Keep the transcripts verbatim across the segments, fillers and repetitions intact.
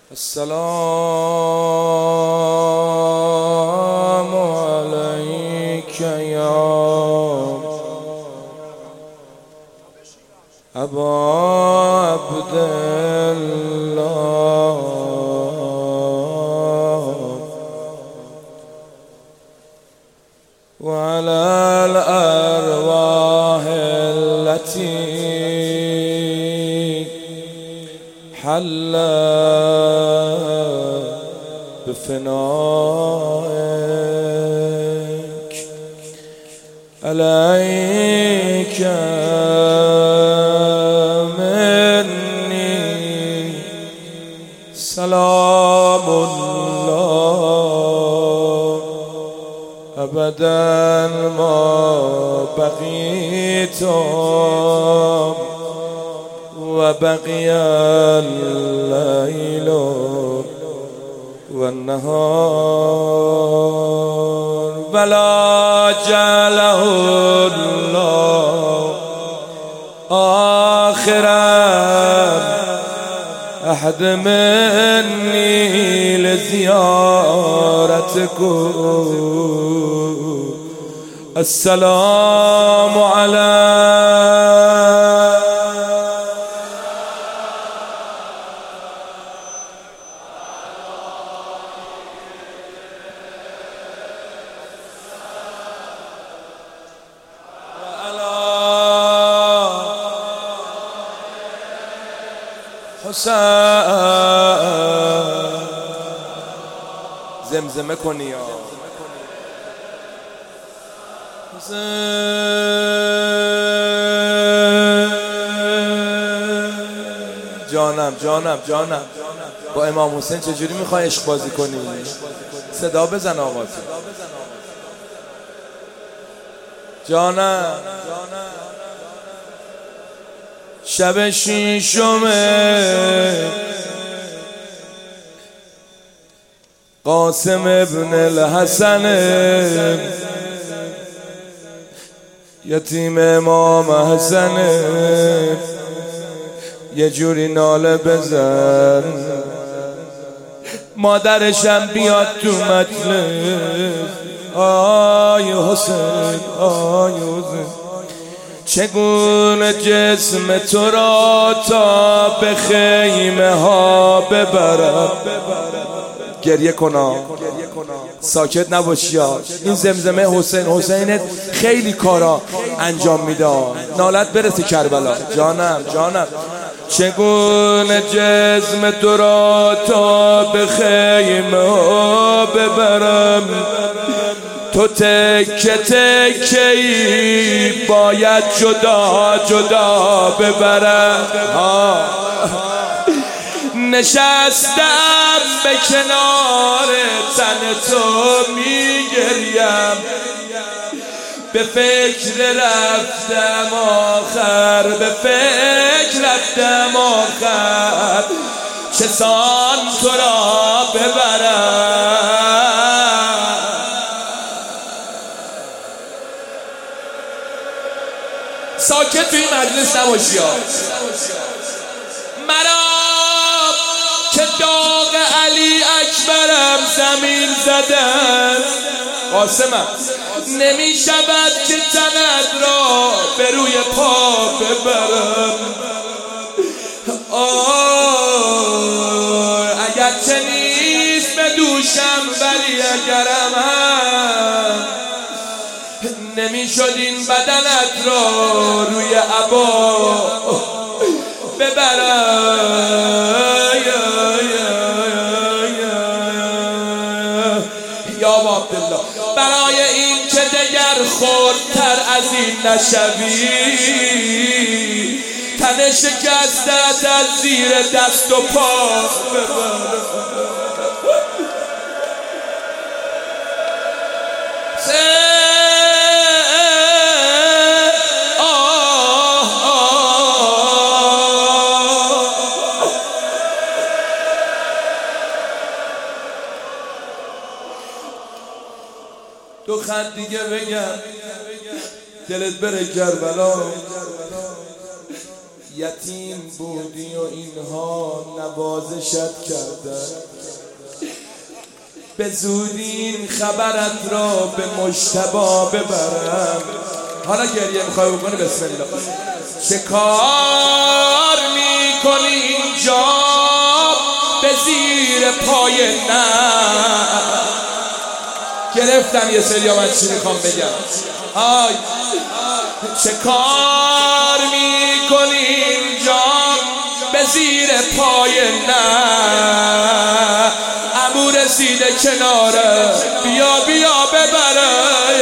السلام عليك يا أبا عبد الله وعلى الأرواح التي حلت بفنائك عليك مني سلام الله أبدا ما بقيت وبقي الليل والنهار ولا جعله الله آخرا أحد مني لزيارتكم السلام عليكم زمزمه کنی یا جانم جانم جانم با امام حسین چجوری میخوای عشق بازی کنی؟ صدا بزن آقا جانم شب شیشم قاسم ابن الحسن یتیم امام حسن یه جوری ناله بزن مادرشم بیاد تو مجلس آی حسین آی حسین چگونه جسم تو را تا به خیمه ها ببرم گریه کنا ساکت نباشی ها این زمزمه حسین حسینت خیلی کارا انجام میده نالت برسه کربلا جانم جانم چگونه جسم تو را تا به خیمه ها ببرم تو تکه تکه ای باید جدا جدا ببرم نشستم به کنار تن تو میگریم به فکر رفتم آخر به فکر رفتم آخر چه سان تو را ببرم ساکت توی مجلس نباشی ها مرا که داغ علی اکبرم زمین زدن قاسمم نمی شود که تنت را به روی پا ببرم آه اگر چه نیست به دوشم ولی اگرم هم نمی شد این بدنت را روی عبا ببرم یا عبدالله برای این که دگر خردتر از این نشوی تن شکستت از زیر دست و پا ببرم دو خط دیگه بگم دلت بره کربلا یتیم بودی و اینها نوازشت کردن، به زودی این خبرت را به مجتبی ببرم. حالا گریه میخوای بکنی؟ بسم الله. چه کار میکنی اینجا به زیر پای نه؟ گرفتم یه سری من چی میخوام بگم. آی چه کار میکنی اینجا به زیر پای نه؟ عمو رسیده کناره، بیا بیا ببره.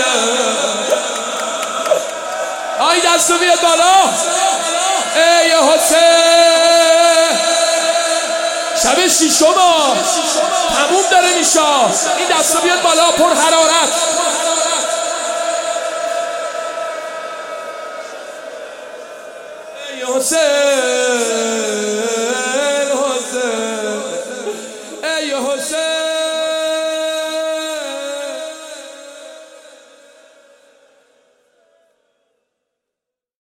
آی دستو بیاد بالا. ای حسین شب شیشم تموم داره میشه، این دستو بیاد بالا پر حرارت. ای حسین